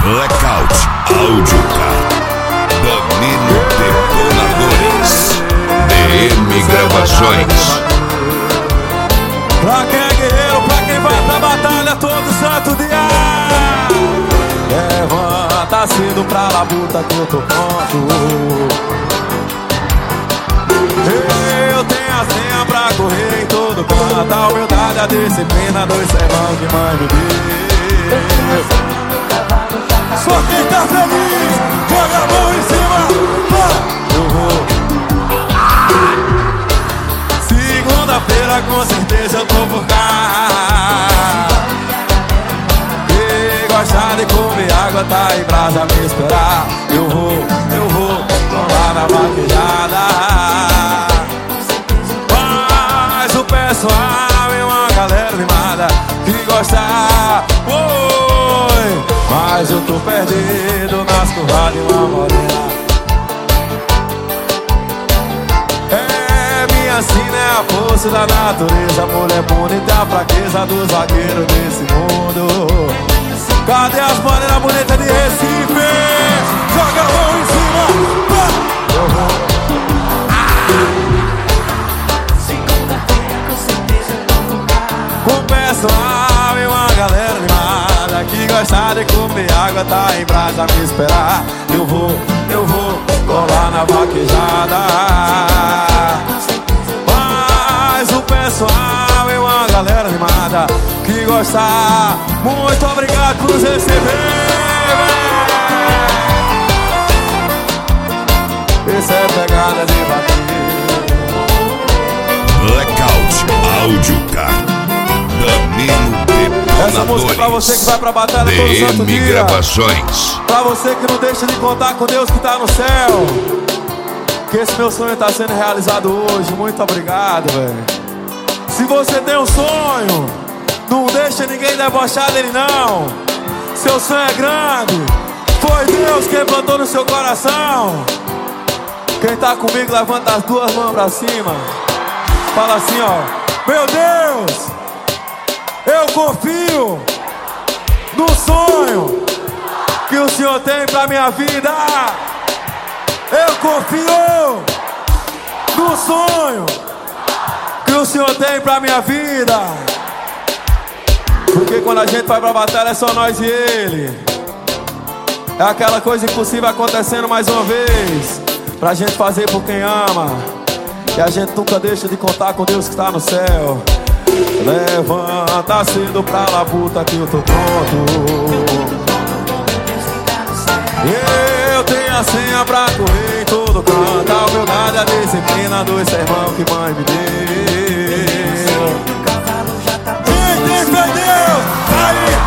Blackout Audiocar, Domínio Detonadores, DM Gravações. Pra quem é guerreiro, pra quem vai pra batalha todo santo dia, levanta cedo pra labuta que eu tô pronto. Eu tenho a senha pra correr em todo canto, a humildade, a disciplina, dois sermão que mãe me deu. Só quem tá feliz, joga a mão em cima. Eu vou. Segunda-feira com certeza eu tô por cá. Quem gosta de comer água tá em brasa a me esperar. Eu vou, lá na vaquejada. Mas o pessoal é uma galera animada que gosta. Mas eu tô perdido nas curvas de uma morena. É, minha sina é a força da natureza, mulher bonita é a fraqueza do zagueiro desse mundo. Cadê as morenas bonitas de Recife? Joga a mão em cima. Eu vou. Com o pessoal e uma galera animada que gosta de comer água, tá em brasa a me esperar. Eu vou colar na vaquejada. Mas o pessoal é uma galera animada que gosta. Muito obrigado por nos receber. Essa é pegada de bater. Blackout Audiocar, Domínio Essa música é pra você que vai pra batalha todo santo DM dia. Gravações. Pra você que não deixa de contar com Deus que tá no céu, que esse meu sonho tá sendo realizado hoje. Muito obrigado, velho. Se você tem um sonho, não deixa ninguém debochar dele não. Seu sonho é grande, foi Deus quem plantou no seu coração. Quem tá comigo levanta as duas mãos pra cima. Fala assim, ó: meu Deus, eu confio no sonho que o Senhor tem pra minha vida. Eu confio no sonho que o Senhor tem pra minha vida. Porque quando a gente vai pra batalha é só nós e Ele. É aquela coisa impossível acontecendo mais uma vez, pra gente fazer por quem ama. E a gente nunca deixa de contar com Deus que está no céu. Levanta cedo pra labuta que eu tô pronto. Eu tenho a senha pra correr em todo canto, a humildade, a disciplina, dois sermão que mãe me deu. Quem tem fé em Deus, aí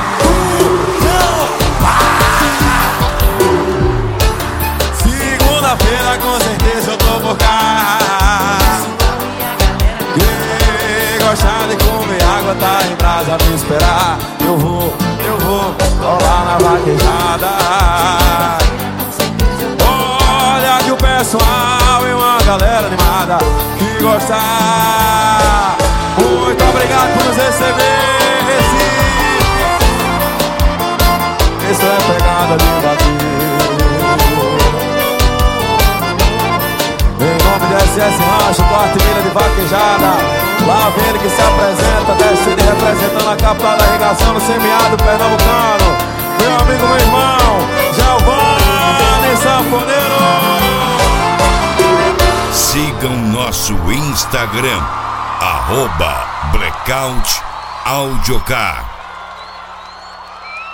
segunda-feira com certeza eu tô por cá. Quem gostar de comer água tá em brasa a me esperar. Eu vou rolar na vaquejada. Olha que o pessoal é uma galera animada que gosta. Muito obrigado por nos receber. Isso é pegada de bater. Em nome de SS Rancho, quarta milha de vaquejada. Lá vem ele que se apresenta, descendo e representando a capital da irrigação no semiárido pernambucano. Meu amigo, meu irmão, Giovanni Sanfoneiro. Sigam nosso Instagram, @Blackout Audiocar.